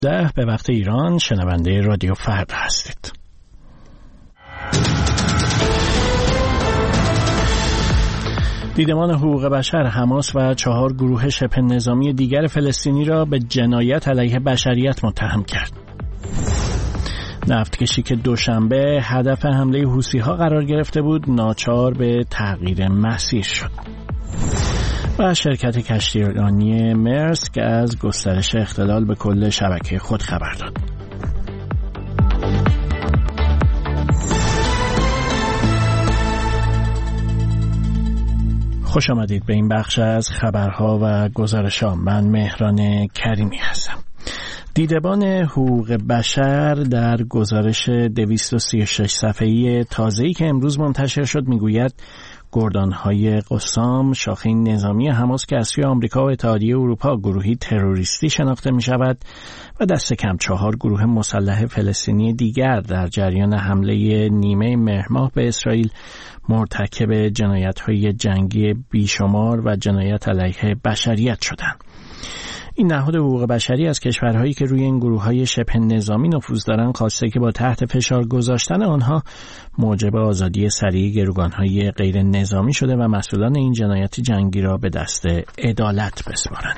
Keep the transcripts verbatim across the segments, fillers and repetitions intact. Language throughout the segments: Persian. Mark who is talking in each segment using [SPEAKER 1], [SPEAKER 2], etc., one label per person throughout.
[SPEAKER 1] ده به وقت ایران شنونده رادیو فردا هستید. دیدمان حقوق بشر حماس و چهار گروه شبه نظامی دیگر فلسطینی را به جنایت علیه بشریت متهم کرد. نفتکشی که دوشنبه هدف حمله حوثی‌ها قرار گرفته بود ناچار به تغییر مسیر شد. و شرکت کشتیرانی مرسک از گسترش اختلال به کل شبکه خود خبر داد. خوش آمدید به این بخش از خبرها و گزارش‌ها. من مهران کریمی هستم. دیدبان حقوق بشر در گزارش دویست و سی و شش صفحه‌ای تازه‌ای که امروز منتشر شد میگوید گردانهای قسام، شاخه نظامی حماس که از سوی آمریکا و اتحادیه اروپا گروهی تروریستی شناخته می شود و دست کم چهار گروه مسلح فلسطینی دیگر در جریان حمله نیمه مهر ماه به اسرائیل مرتکب جنایت‌های جنگی بیشمار و جنایت علیه بشریت شدند. این نهاد حقوق بشری از کشورهایی که روی این گروه‌های شبه نظامی نفوذ دارند خواسته که با تحت فشار گذاشتن آنها موجب آزادی سریع گروگان‌های غیر نظامی شده و مسئولان این جنایت جنگی را به دست عدالت بسپارند.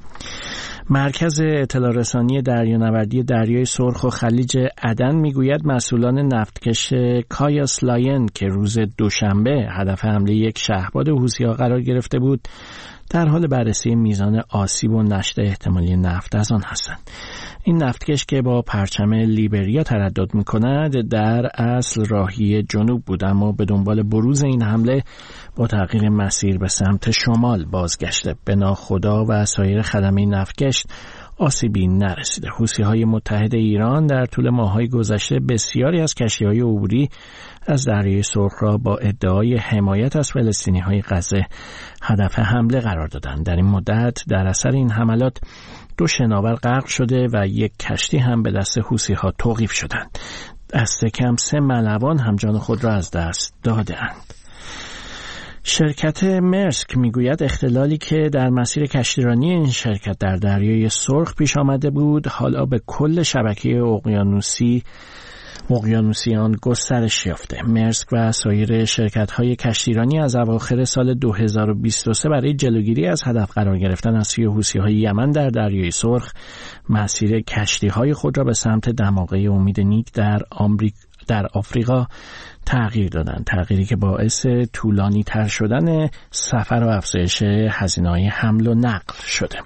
[SPEAKER 1] مرکز اطلاع رسانی دریانوردی دریای سرخ و خلیج عدن میگوید مسئولان نفتکش کایاس لاین که روز دوشنبه هدف حمله یک شهرباد حوثی‌ها قرار گرفته بود در حال بررسی میزان آسیب و نشت احتمالی نفت از آن هستند. این نفتکش که با پرچم لیبریا تردد می‌کند در اصل راهی جنوب بود، اما به دنبال بروز این حمله با تغییر مسیر به سمت شمال بازگشته. به ناخدا و سایر خدمه نفتکش آسیبی نرسیده. حوثی‌های متحد ایران در طول ماه‌های گذشته بسیاری از کشتی‌های عبوری از دریای سرخ را با ادعای حمایت از فلسطینی‌های غزه هدف حمله قرار دادند. در این مدت در اثر این حملات دو شناور غرق شده و یک کشتی هم به دست حوثی‌ها توقیف شدند. دست کم سه ملوان هم جان خود را از دست دادند. شرکت مرسک میگوید اختلالی که در مسیر کشتیرانی این شرکت در دریای سرخ پیش آمده بود حالا به کل شبکه اقیانوسی اقیانوسیان گسترش یافته. مرسک و سایر شرکت‌های کشتیرانی از اواخر سال دو هزار و بیست و سه برای جلوگیری از هدف قرار گرفتن از سوی حوثی‌های یمن در دریای سرخ مسیر کشتی‌های خود را به سمت دماغه امید نیک در آمریکا در آفریقا تغییر دادن، تغییری که باعث طولانی تر شدن سفر و افزایش هزینه‌های حمل و نقل شده.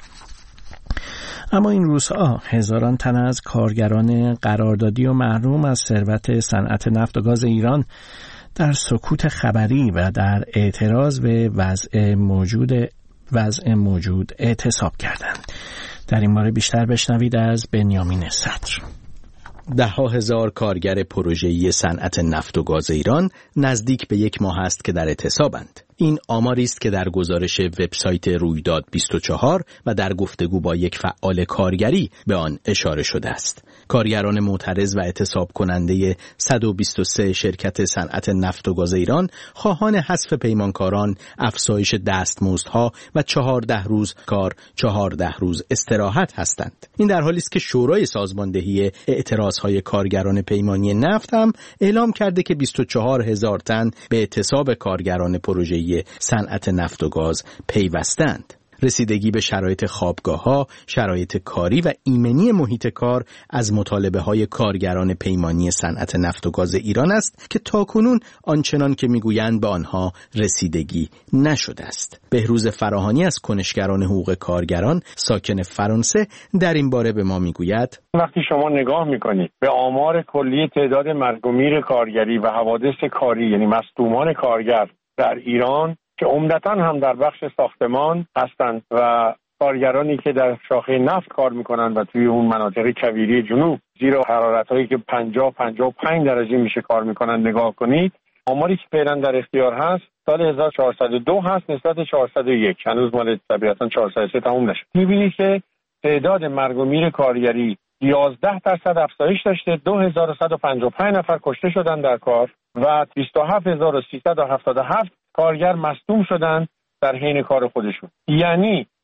[SPEAKER 1] اما این روزها هزاران تن از کارگران قراردادی و محروم از ثروت صنعت نفت و گاز ایران در سکوت خبری و در اعتراض به وضع موجود وضع موجود اعتصاب کردند. در این باره بیشتر بشنوید از بنیامین صدر.
[SPEAKER 2] ده ها هزار کارگر پروژه‌ای صنعت نفت و گاز ایران نزدیک به یک ماه است که در اعتصابند. این آماری است که در گزارش وبسایت رویداد بیست و چهار و در گفتگو با یک فعال کارگری به آن اشاره شده است. کارگران معترض و اعتصاب کننده صد و بیست و سه شرکت صنعت نفت و گاز ایران خواهان حذف پیمانکاران، افزایش دستمزدها و چهارده روز کار، چهارده روز استراحت هستند. این در حالی است که شورای سازماندهی اعتراضهای کارگران پیمانی نفت هم اعلام کرده که بیست و چهار هزار تن به اعتصاب کارگران پروژه‌ای صنعت نفت و گاز پیوستند. رسیدگی به شرایط خوابگاه‌ها، شرایط کاری و ایمنی محیط کار از مطالبه‌های کارگران پیمانی صنعت نفت و گاز ایران است که تاکنون آنچنان که می‌گویند به آنها رسیدگی نشده است. بهروز فراهانی از کنشگران حقوق کارگران ساکن فرانسه در این باره به ما می‌گوید:
[SPEAKER 3] وقتی شما نگاه می‌کنید به آمار کلی تعداد مرگ و میر کارگری و حوادث کاری، یعنی مصدومان کارگر در ایران که عمدتاً هم در بخش ساختمان هستند و کارگرانی که در شاخه نفت کار میکنن و توی اون مناطق کویری جنوب زیر حرارت‌هایی که پنجاه پنجاه و پنج درجه میشه کار میکنن نگاه کنید، آماری که فعلا در اختیار هست سال هزار و چهارصد و دو هست نسبت چهارصد و یک، هنوز مال طبیعتاً چهارصد و سه تموم نشد. میبینید که تعداد مرگ و میر کارگری یازده درصد افزایش داشته، دو هزار و صد و پنجاه و پنج نفر کشته شدن در کار و بیست و هفت هزار و سیصد و هفتاد و هفت کارگر مصدوم شدن در حین کار خودشون. یعنی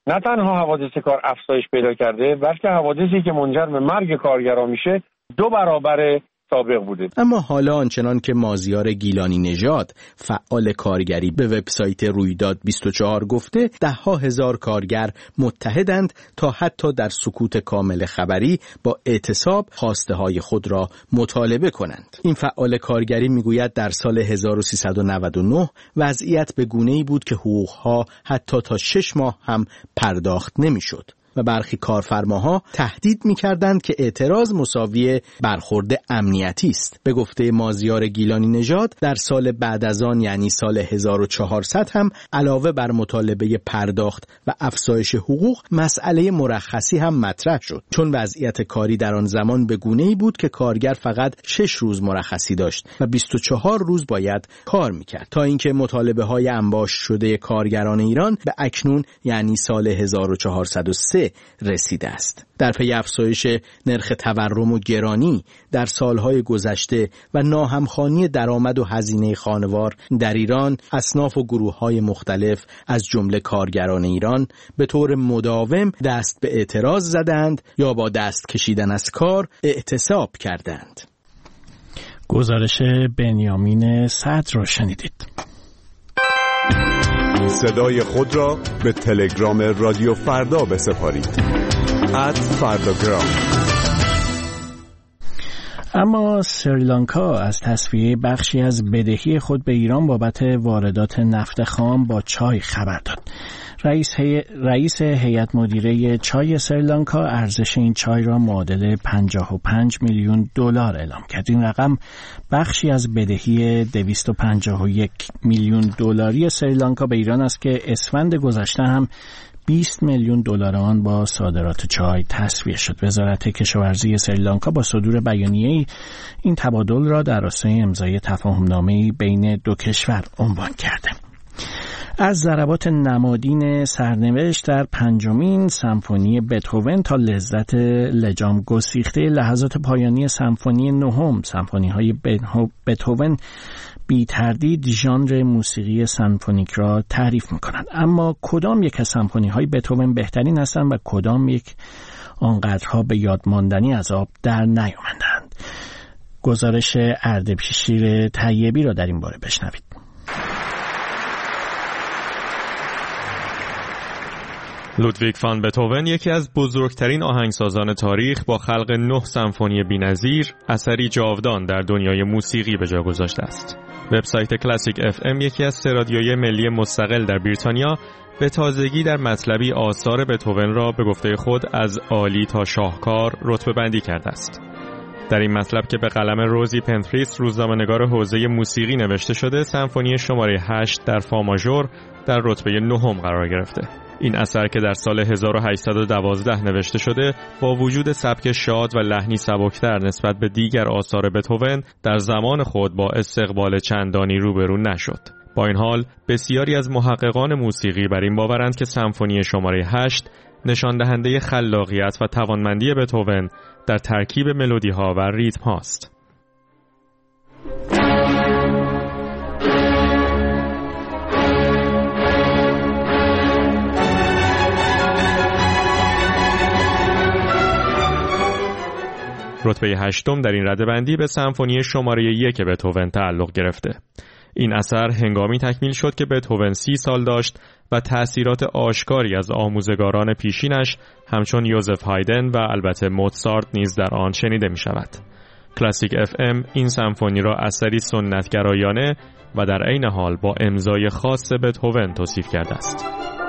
[SPEAKER 3] نه تنها حوادث کار افزایش پیدا کرده، بلکه حوادثی که منجر به مرگ کارگران میشه دو برابر سابق بوده.
[SPEAKER 2] اما حالا آنچنان که مازیار گیلانی نژاد فعال کارگری به وبسایت رویداد بیست و چهار گفته، ده ها هزار کارگر متحدند تا حتی در سکوت کامل خبری با اعتصاب خواسته های خود را مطالبه کنند. این فعال کارگری میگوید در سال هزار و سیصد و نود و نه وضعیت به گونه‌ای بود که حقوقها حتی تا شش ماه هم پرداخت نمیشد و برخی کارفرماها تهدید می‌کردند که اعتراض مساوی برخورد امنیتی است. به گفته مازیار گیلانی نژاد در سال بعد از آن یعنی سال هزار و چهارصد هم علاوه بر مطالبه پرداخت و افزایش حقوق مسئله مرخصی هم مطرح شد، چون وضعیت کاری در آن زمان به گونه‌ای بود که کارگر فقط شش روز مرخصی داشت و بیست و چهار روز باید کار می‌کرد، تا اینکه مطالبه‌های انباشت شده کارگران ایران به اکنون یعنی سال هزار و چهارصد و سه رسیده است. در پی افزایش نرخ تورم و گرانی در سالهای گذشته و ناهمخوانی درآمد و هزینه خانوار در ایران، اصناف و گروه‌های مختلف از جمله کارگران ایران به طور مداوم دست به اعتراض زدند یا با دست کشیدن از کار اعتصاب کردند.
[SPEAKER 1] گزارش بنیامین صدر را شنیدید.
[SPEAKER 4] صدای خود را به تلگرام رادیو فردا بسپارید. ات فرداگرام.
[SPEAKER 1] اما سریلانکا از تصفیه بخشی از بدهی خود به ایران بابت واردات نفت خام با چای خبر داد. رئیس هی... رئیس هیئت مدیره چای سریلانکا ارزش این چای را معادل پنجاه و پنج میلیون دلار اعلام کرد. این رقم بخشی از بدهی دویست و پنجاه و یک میلیون دلاری سریلانکا به ایران است که اسفند گذشته هم بیست میلیون دلار آن با صادرات چای تصفیه شد. وزارت کشاورزی سریلانکا با صدور بیانیه‌ای این تبادل را در راستای امضای تفاهمنامه‌ای بین دو کشور عنوان کرده. از ضربات نمادین سرنوشت در پنجمین سمفونی بتهوون تا لذت لجام گسیخته لحظات پایانی سمفونی نهم، سمفونی‌های بتهوون بی تردید ژانر موسیقی سمفونیک را تعریف می‌کنند. اما کدام یک از سمفونی‌های بتهوون بهترین هستند و کدام یک آنقدرها به یاد ماندنی از آب در نیامدند؟ گزارش اردشیر طیبی را در این باره بشنوید.
[SPEAKER 5] لودویگ فان بتهوون یکی از بزرگترین آهنگسازان تاریخ با خلق نه سمفونی بی‌نظیر، اثری جاودان در دنیای موسیقی به جا گذاشته است. وبسایت کلاسیک اف ام یکی از سه رادیوی ملی مستقل در بریتانیا به تازگی در مطلبی آثار بتهوون را به گفته خود از عالی تا شاهکار رتبه بندی کرده است. در این مطلب که به قلم روزی پنتریس روزنامه‌نگار حوزه موسیقی نوشته شده، سمفونی شماره هشت در فا ماژور در رتبه نهم قرار گرفته. این اثر که در سال هزار و هشتصد و دوازده نوشته شده، با وجود سبک شاد و لحنی سبکتر نسبت به دیگر آثار بتهوون، در زمان خود با استقبال چندانی روبرو نشد. با این حال بسیاری از محققان موسیقی بر این باورند که سمفونی شماره هشت نشان دهنده خلاقیت و توانمندی بتهوون در ترکیب ملودی ها و ریتم هاست. رتبه هشتم در این رده‌بندی به سمفونی شماره یک بتهوون تعلق گرفته. این اثر هنگامی تکمیل شد که بتهوون سی سال داشت و تأثیرات آشکاری از آموزگاران پیشینش همچون یوزف هایدن و البته موتسارت نیز در آن شنیده می شود. کلاسیک اف ام این سمفونی را اثری سنتگرایانه و در عین حال با امضای خاص بتهوون توصیف کرده است.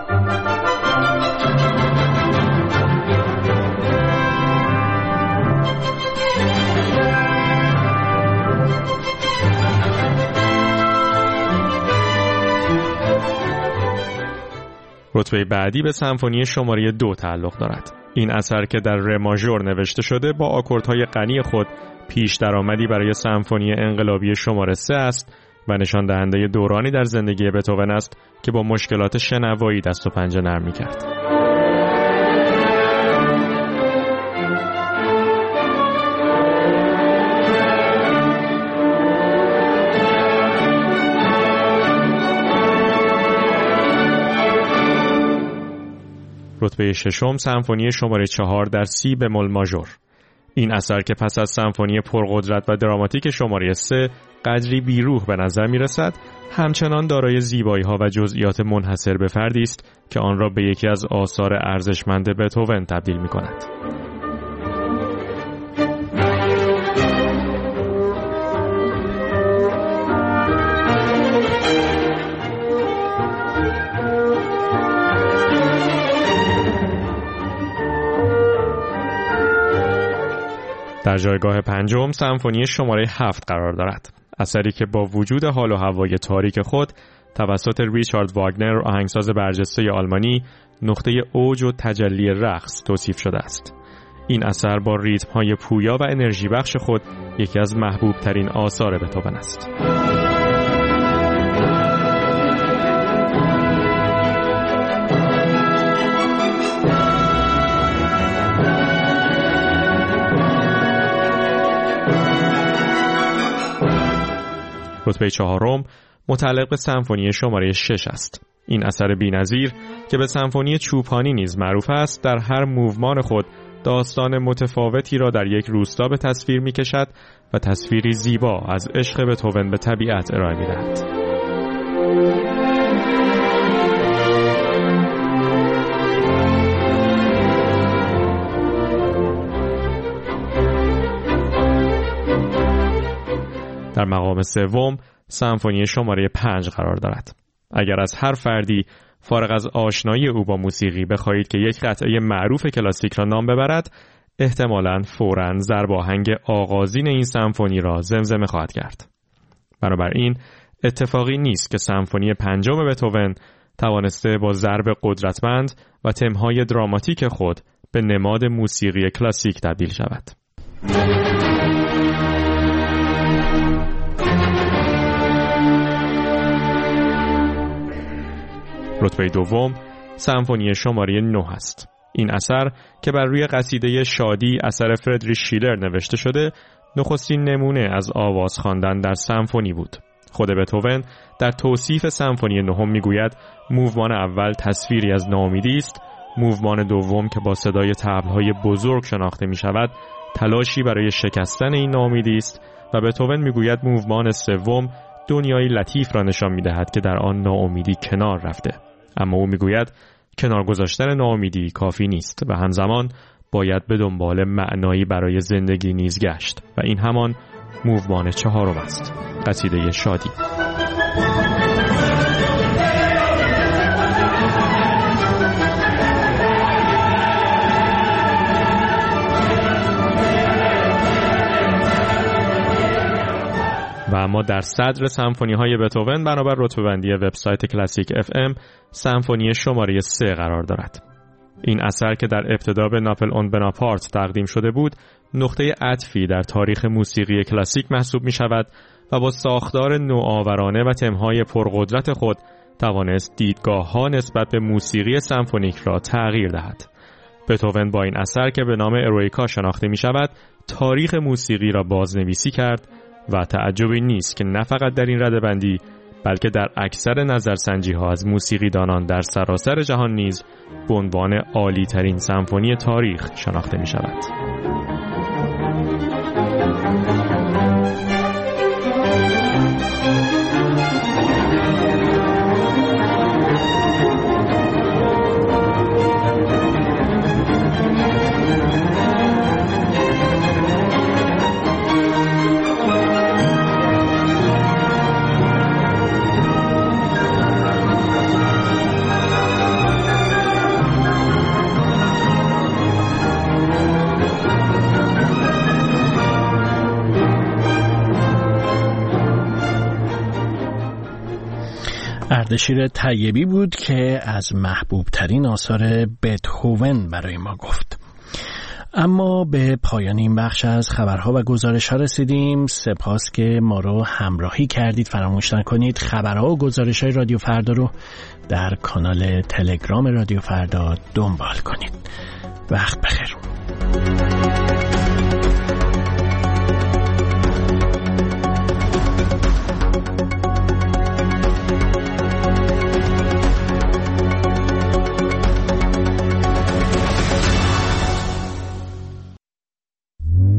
[SPEAKER 5] رتبه بعدی به سمفونی شماره دو تعلق دارد. این اثر که در ره ماژور نوشته شده با آکوردهای غنی خود پیش درآمدی برای سمفونی انقلابی شماره سه است و نشان دهنده دورانی در زندگی بتهوون است که با مشکلات شنوایی دست و پنجه نرم می‌کرد. رتبه ششم سمفونی شماره چهار در سی بمول ماژور. این اثر که پس از سمفونی پرقدرت و دراماتیک شماره سه قدری بیروح به نظر می رسد، همچنان دارای زیبایی ها و جزئیات منحصر به فردی است که آن را به یکی از آثار ارزشمند بتهوون تبدیل می کند. در جایگاه پنجم سمفونی شماره هفت قرار دارد. اثری که با وجود حال و هوای تاریک خود توسط ریچارد واگنر، آهنگساز برجسته آلمانی، نقطه اوج و تجلی رقص توصیف شده است. این اثر با ریتم‌های پویا و انرژی بخش خود یکی از محبوب ترین آثار بتهوون است. رتبه چهارم متعلق به سمفونی شماره شش است. این اثر بی‌نظیر که به سمفونی چوپانی نیز معروف است، در هر موومان خود داستان متفاوتی را در یک روستا به تصویر می‌کشد و تصویری زیبا از عشق بتهوون به طبیعت ارائه می‌دهد. در مقام سوم سمفونی شماره پنج قرار دارد. اگر از هر فردی فارغ از آشنایی او با موسیقی بخواهید که یک قطعه معروف کلاسیک را نام ببرد، احتمالاً فوراً ضرب آهنگ آغازین این سمفونی را زمزمه خواهد کرد. بنابراین اتفاقی نیست که سمفونی پنجم بتهوون توانسته با ضرب قدرتمند و تمهای دراماتیک خود به نماد موسیقی کلاسیک تبدیل شود. رتبه دوم سمفونی شماره نه است. این اثر که بر روی قصیده شادی اثر فردریش شیلر نوشته شده، نخستین نمونه از آواز خواندن در سمفونی بود. خود بتهوون در توصیف سمفونی نهم میگوید موومان اول تصویری از ناامیدی است، موومان دوم که با صدای طبل‌های بزرگ شناخته می شود تلاشی برای شکستن این ناامیدی است و بتهوون میگوید موومان سوم دنیایی لطیف را نشان می‌دهد که در آن ناامیدی کنار رفته. اما او میگوید کنار گذاشتن ناامیدی کافی نیست و همزمان باید به دنبال معنایی برای زندگی نیز گشت و این همان موومان چهارم است، قصیده شادی. و اما در صدر سمفونی های بتهوون بنابر رتبه‌بندی وبسایت کلاسیک اف ام سمفونی شماره سه قرار دارد. این اثر که در ابتدا به ناپل اون بناپارت تقدیم شده بود، نقطه عطفی در تاریخ موسیقی کلاسیک محسوب می شود و با ساختار نوآورانه و تمهای پرقدرت خود توانست دیدگاه ها نسبت به موسیقی سمفونیک را تغییر دهد. بتهوون با این اثر که به نام ارویکا شناخته می شود، تاریخ موسیقی را بازنویسی کرد و تعجبی نیست که نه فقط در این رده‌بندی بلکه در اکثر نظرسنجی ها از موسیقی دانان در سراسر جهان نیز به عنوان عالی ترین سمفونی تاریخ شناخته می شود.
[SPEAKER 1] اردشیر طیبی بود که از محبوب ترین آثار بتهوون برای ما گفت. اما به پایان این بخش از خبرها و گزارش‌ها رسیدیم. سپاس که ما رو همراهی کردید. فراموش نکنید خبرها و گزارش‌های رادیو فردا رو در کانال تلگرام رادیو فردا دنبال کنید. وقت بخیر.